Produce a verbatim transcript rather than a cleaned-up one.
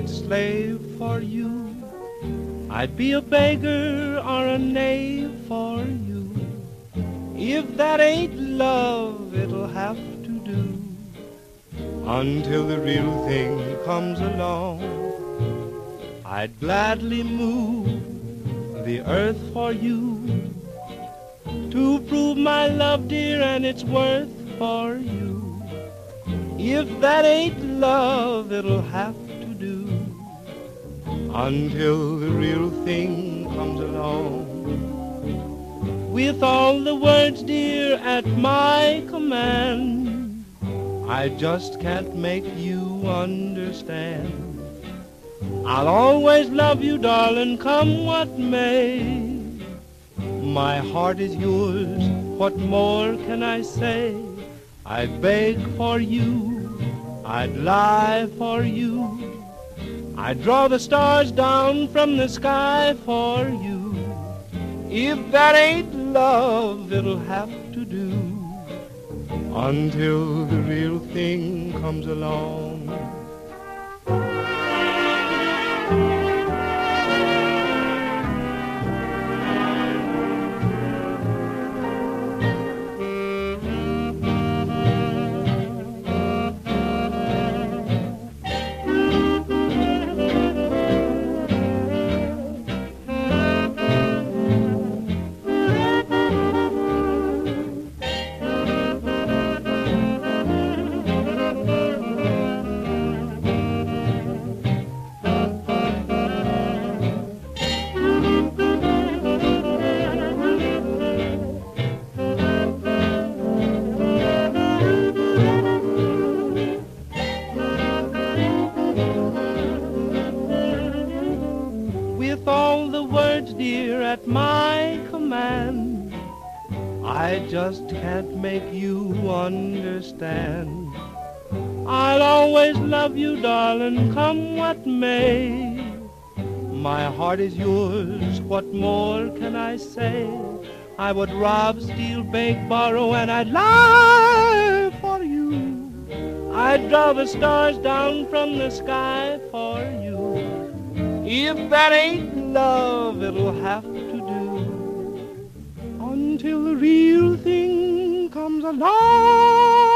I'd slave for you. I'd be a beggar or a knave for you. If that ain't love, it'll have to do until the real thing comes along. I'd gladly move the earth for you to prove my love, dear, and its worth for you. If that ain't love, it'll have to do until the real thing comes along. With all the words, dear, at my command, I just can't make you understand. I'll always love you, darling, come what may. My heart is yours, what more can I say? I'd beg for you, I'd lie for you, I'd draw the stars down from the sky for you. If that ain't love, it'll have to do until the real thing comes along. With all the words, dear, at my command, I just can't make you understand. I'll always love you, darling, come what may. My heart is yours, what more can I say? I would rob, steal, beg, borrow, and I'd lie for you. I'd draw the stars down from the sky for you. If that ain't love, it'll have to do until the real thing comes along.